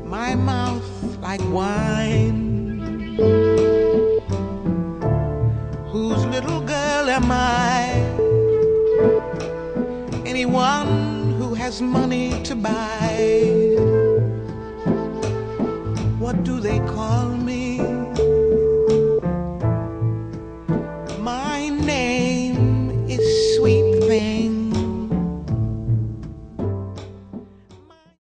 my mouth like wine. Whose little girl am I? Anyone who has money to buy. What do they call me? My name is Sweet Thing.